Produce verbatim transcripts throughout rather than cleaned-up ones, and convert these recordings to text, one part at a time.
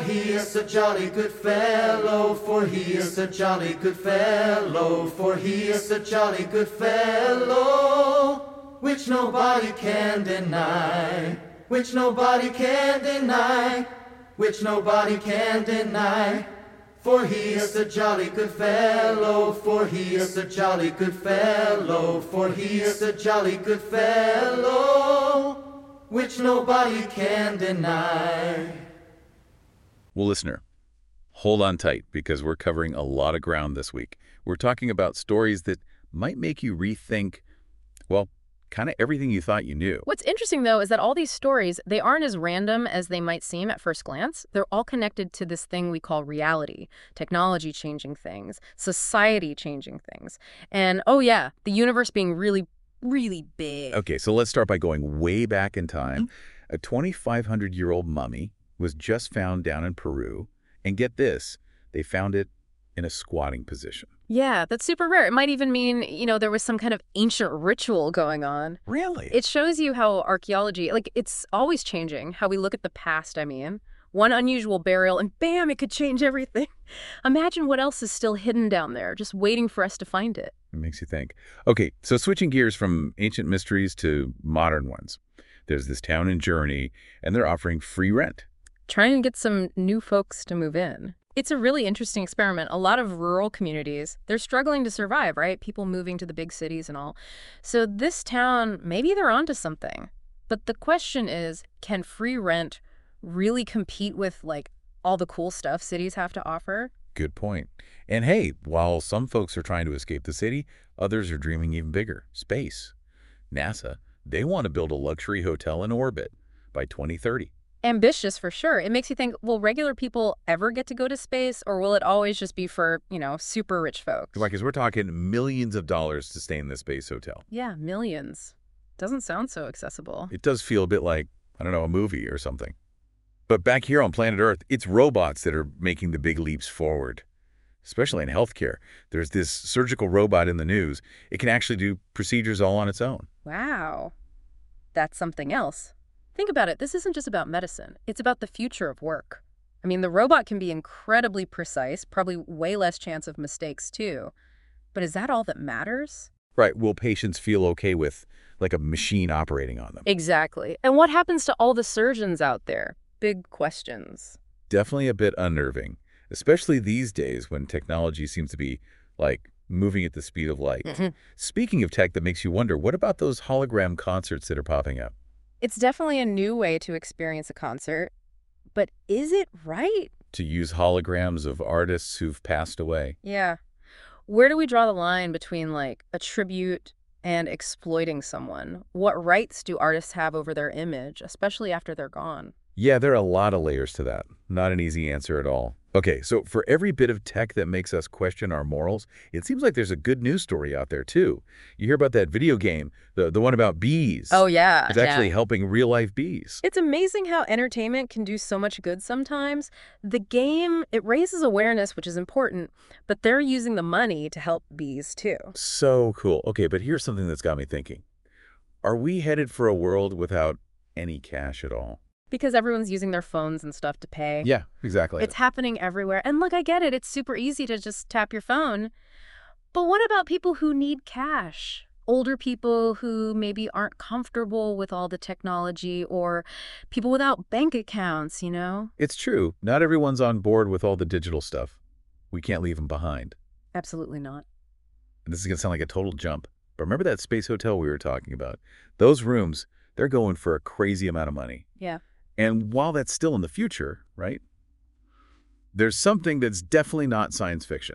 he is a jolly good fellow, for he is a jolly good fellow, for he is a jolly good fellow, which nobody can deny, which nobody can deny, which nobody can deny. For he is a jolly good fellow, for he is a jolly good fellow, for he is a jolly good fellow, which nobody can deny. Well, listener, hold on tight because we're covering a lot of ground this week. We're talking about stories that might make you rethink, well, kind of everything you thought you knew. What's interesting, though, is that all these stories, they aren't as random as they might seem at first glance. They're all connected to this thing we call reality, technology changing things, society changing things, and, oh yeah, the universe being really, really big. Okay, so let's start by going way back in time. Mm-hmm. A twenty-five hundred year old mummy was just found down in Peru, and get this, they found it in a squatting position. Yeah, that's super rare. It might even mean, you know, there was some kind of ancient ritual going on. Really? It shows you how archaeology, like, it's always changing, how we look at the past, I mean. One unusual burial, and bam, it could change everything. Imagine what else is still hidden down there, just waiting for us to find it. It makes you think. Okay, so switching gears from ancient mysteries to modern ones. There's this town in Germany, and they're offering free rent. Trying to get some new folks to move in. It's a really interesting experiment. A lot of rural communities, they're struggling to survive, right? People moving to the big cities and all. So this town, maybe they're onto something. But the question is, can free rent really compete with, like, all the cool stuff cities have to offer? Good point. And hey, while some folks are trying to escape the city, others are dreaming even bigger. Space. NASA, they want to build a luxury hotel in orbit by twenty thirty. Ambitious for sure. It makes you think, will regular people ever get to go to space, or will it always just be for, you know, super rich folks? Right, because we're talking millions of dollars to stay in this space hotel. Yeah, millions. Doesn't sound so accessible. It does feel a bit like, I don't know, a movie or something. But back here on planet Earth, it's robots that are making the big leaps forward, especially in healthcare. There's this surgical robot in the news. It can actually do procedures all on its own. Wow. That's something else. Think about it. This isn't just about medicine. It's about the future of work. I mean, the robot can be incredibly precise, probably way less chance of mistakes, too. But is that all that matters? Right. Will patients feel okay with, like, a machine operating on them? Exactly. And what happens to all the surgeons out there? Big questions. Definitely a bit unnerving, especially these days when technology seems to be, like, moving at the speed of light. Mm-hmm. Speaking of tech that makes you wonder, what about those hologram concerts that are popping up? It's definitely a new way to experience a concert, but is it right? To use holograms of artists who've passed away. Yeah. Where do we draw the line between, like, a tribute and exploiting someone? What rights do artists have over their image, especially after they're gone? Yeah, there are a lot of layers to that. Not an easy answer at all. Okay, so for every bit of tech that makes us question our morals, it seems like there's a good news story out there, too. You hear about that video game, the, the one about bees. Oh, yeah. It's actually yeah. helping real-life bees. It's amazing how entertainment can do so much good sometimes. The game, it raises awareness, which is important, but they're using the money to help bees, too. So cool. Okay, but here's something that's got me thinking. Are we headed for a world without any cash at all? Because everyone's using their phones and stuff to pay. Yeah, exactly. It's happening everywhere. And look, I get it. It's super easy to just tap your phone. But what about people who need cash? Older people who maybe aren't comfortable with all the technology, or people without bank accounts, you know? It's true. Not everyone's on board with all the digital stuff. We can't leave them behind. Absolutely not. And this is going to sound like a total jump. But remember that space hotel we were talking about? Those rooms, they're going for a crazy amount of money. Yeah. And while that's still in the future, right, there's something that's definitely not science fiction.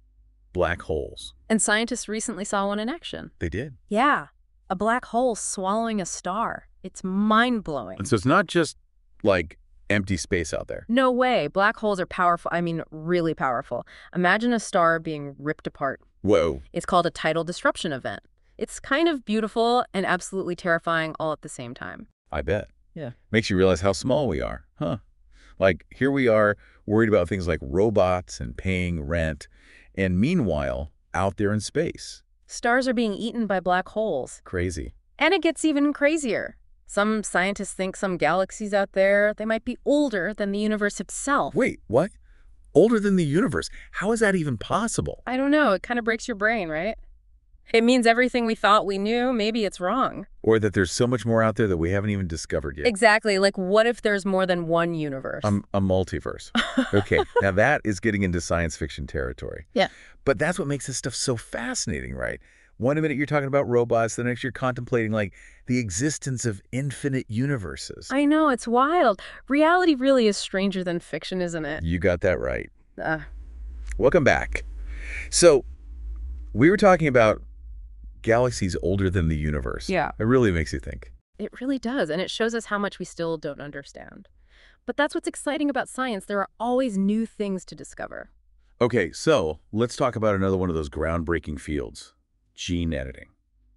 Black holes. And scientists recently saw one in action. They did? Yeah. A black hole swallowing a star. It's mind-blowing. And so it's not just, like, empty space out there. No way. Black holes are powerful. I mean, really powerful. Imagine a star being ripped apart. Whoa. It's called a tidal disruption event. It's kind of beautiful and absolutely terrifying all at the same time. I bet. Yeah. Makes you realize how small we are, huh? Like, here we are worried about things like robots and paying rent, and meanwhile, out there in space. Stars are being eaten by black holes. Crazy. And it gets even crazier. Some scientists think some galaxies out there, they might be older than the universe itself. Wait, what? Older than the universe? How is that even possible? I don't know. It kind of breaks your brain, right? It means everything we thought we knew, maybe it's wrong. Or that there's so much more out there that we haven't even discovered yet. Exactly. Like, what if there's more than one universe? Um, a multiverse. Okay, now that is getting into science fiction territory. Yeah. But that's what makes this stuff so fascinating, right? One minute you're talking about robots, the next you're contemplating, like, the existence of infinite universes. I know, it's wild. Reality really is stranger than fiction, isn't it? You got that right. Uh, Welcome back. So, we were talking about galaxies older than the universe. Yeah. It really makes you think. It really does, and it shows us how much we still don't understand. But that's what's exciting about science. There are always new things to discover. Okay, so let's talk about another one of those groundbreaking fields, gene editing.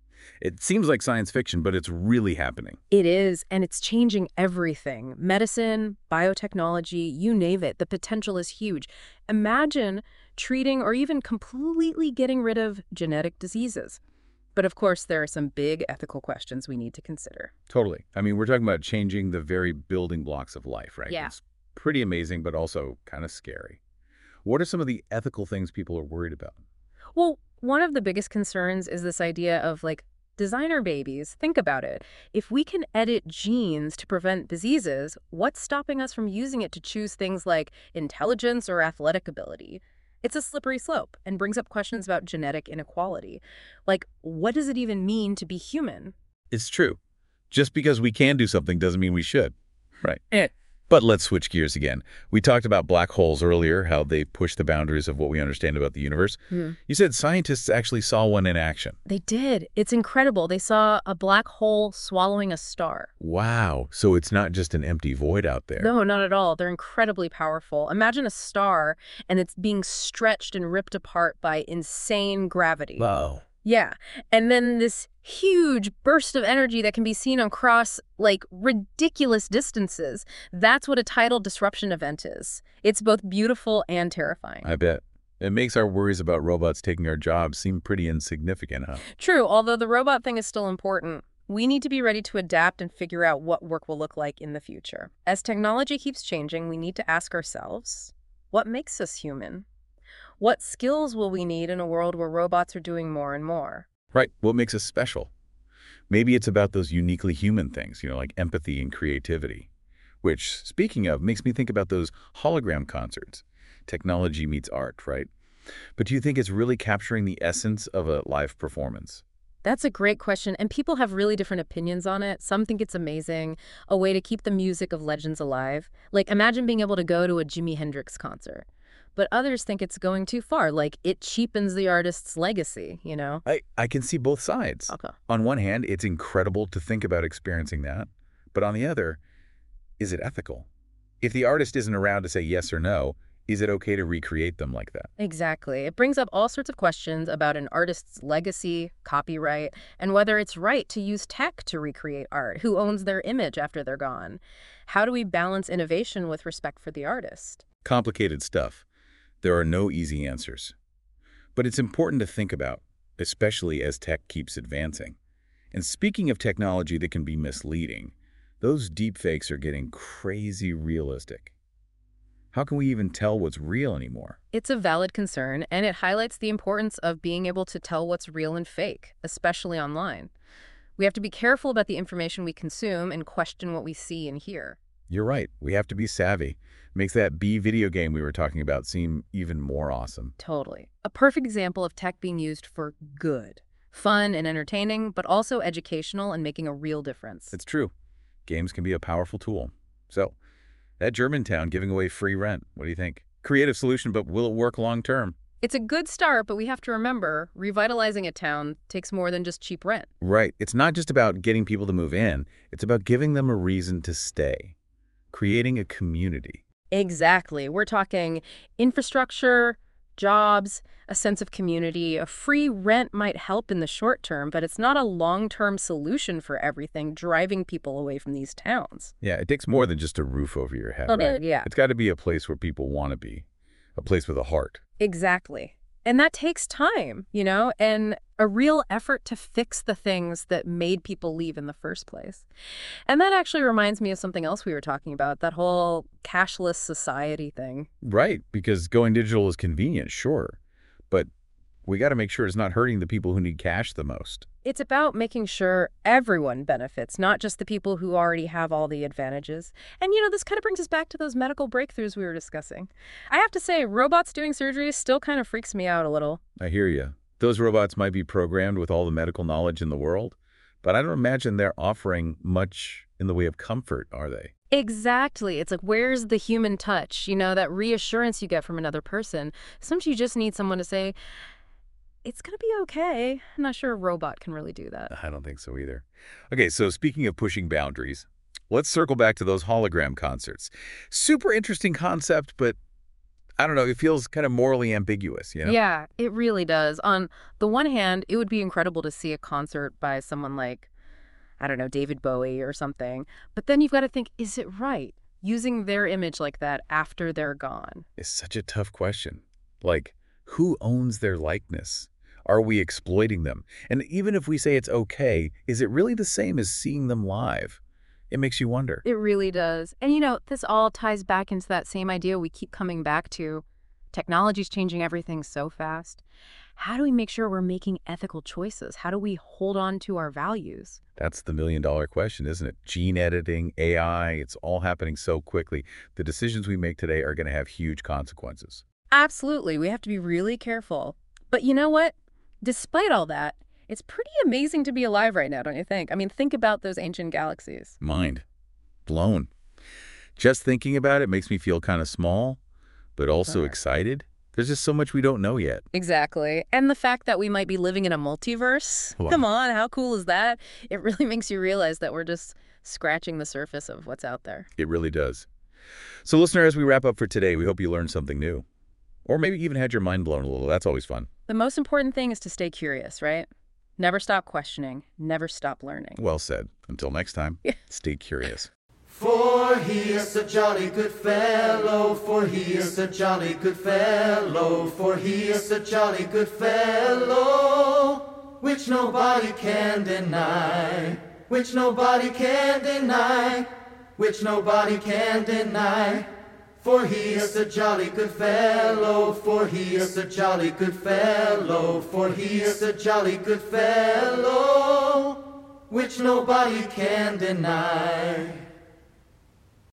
It seems like science fiction, but it's really happening. It is, and it's changing everything. Medicine, biotechnology, you name it. The potential is huge. Imagine treating or even completely getting rid of genetic diseases. But of course, there are some big ethical questions we need to consider. Totally. I mean, we're talking about changing the very building blocks of life, right? Yeah. It's pretty amazing, but also kind of scary. What are some of the ethical things people are worried about? Well, one of the biggest concerns is this idea of, like, designer babies. Think about it. If we can edit genes to prevent diseases, what's stopping us from using it to choose things like intelligence or athletic ability? It's a slippery slope and brings up questions about genetic inequality. Like, what does it even mean to be human? It's true. Just because we can do something doesn't mean we should. Right. Eh. But let's switch gears again. We talked about black holes earlier, how they push the boundaries of what we understand about the universe. Hmm. You said scientists actually saw one in action. They did. It's incredible. They saw a black hole swallowing a star. Wow. So it's not just an empty void out there. No, not at all. They're incredibly powerful. Imagine a star, and it's being stretched and ripped apart by insane gravity. Wow. Yeah. And then this huge burst of energy that can be seen across, like, ridiculous distances. That's what a tidal disruption event is. It's both beautiful and terrifying. I bet. It makes our worries about robots taking our jobs seem pretty insignificant, huh? True, although the robot thing is still important. We need to be ready to adapt and figure out what work will look like in the future. As technology keeps changing, we need to ask ourselves, what makes us human? What skills will we need in a world where robots are doing more and more? Right. What makes us special? Maybe it's about those uniquely human things, you know, like empathy and creativity. Which, speaking of, makes me think about those hologram concerts. Technology meets art, right? But do you think it's really capturing the essence of a live performance? That's a great question, and people have really different opinions on it. Some think it's amazing, a way to keep the music of legends alive. Like, imagine being able to go to a Jimi Hendrix concert. But others think it's going too far, like it cheapens the artist's legacy, you know? I, I can see both sides. Okay. On one hand, it's incredible to think about experiencing that. But on the other, is it ethical? If the artist isn't around to say yes or no, is it okay to recreate them like that? Exactly. It brings up all sorts of questions about an artist's legacy, copyright, and whether it's right to use tech to recreate art. Who owns their image after they're gone? How do we balance innovation with respect for the artist? Complicated stuff. There are no easy answers. But it's important to think about, especially as tech keeps advancing. And speaking of technology that can be misleading, those deepfakes are getting crazy realistic. How can we even tell what's real anymore? It's a valid concern, and it highlights the importance of being able to tell what's real and fake, especially online. We have to be careful about the information we consume and question what we see and hear. You're right. We have to be savvy. Makes that B video game we were talking about seem even more awesome. Totally. A perfect example of tech being used for good. Fun and entertaining, but also educational and making a real difference. It's true. Games can be a powerful tool. So, that Germantown giving away free rent, what do you think? Creative solution, but will it work long term? It's a good start, but we have to remember, revitalizing a town takes more than just cheap rent. Right. It's not just about getting people to move in. It's about giving them a reason to stay. Creating a community. Exactly. We're talking infrastructure, jobs, a sense of community. A free rent might help in the short term, but it's not a long-term solution for everything, driving people away from these towns. Yeah, it takes more than just a roof over your head, Okay, right? yeah. It's got to be a place where people want to be, a place with a heart. Exactly. And that takes time, you know? And A real effort to fix the things that made people leave in the first place. And that actually reminds me of something else we were talking about, that whole cashless society thing. Right, because going digital is convenient, sure. But we got to make sure it's not hurting the people who need cash the most. It's about making sure everyone benefits, not just the people who already have all the advantages. And, you know, this kind of brings us back to those medical breakthroughs we were discussing. I have to say, robots doing surgery still kind of freaks me out a little. I hear you. Those robots might be programmed with all the medical knowledge in the world, but I don't imagine they're offering much in the way of comfort, are they? Exactly. It's like, where's the human touch? You know, that reassurance you get from another person. Sometimes you just need someone to say, it's going to be okay. I'm not sure a robot can really do that. I don't think so either. Okay, so speaking of pushing boundaries, let's circle back to those hologram concerts. Super interesting concept, but I don't know, it feels kind of morally ambiguous, you know? Yeah, it really does. On the one hand, it would be incredible to see a concert by someone like, I don't know, David Bowie or something. But then you've got to think, is it right? Using their image like that after they're gone. It's such a tough question. Like, who owns their likeness? Are we exploiting them? And even if we say it's okay, is it really the same as seeing them live? It makes you wonder. It really does. And, you know, this all ties back into that same idea we keep coming back to. Technology's changing everything so fast. How do we make sure we're making ethical choices? How do we hold on to our values? That's the million-dollar question, isn't it? Gene editing, A I, it's all happening so quickly. The decisions we make today are going to have huge consequences. Absolutely. We have to be really careful. But you know what? Despite all that, it's pretty amazing to be alive right now, don't you think? I mean, think about those ancient galaxies. Mind blown. Just thinking about it makes me feel kind of small, but also Sure. excited. There's just so much we don't know yet. Exactly. And the fact that we might be living in a multiverse. Wow. Come on, how cool is that? It really makes you realize that we're just scratching the surface of what's out there. It really does. So listener, as we wrap up for today, we hope you learned something new. Or maybe even had your mind blown a little. That's always fun. The most important thing is to stay curious, right? Never stop questioning. Never stop learning. Well said. Until next time, stay curious. For he is a jolly good fellow, for he is a jolly good fellow, for he is a jolly good fellow, which nobody can deny, which nobody can deny, which nobody can deny. For he is a jolly good fellow, for he is a jolly good fellow, for he is a jolly good fellow, which nobody can deny.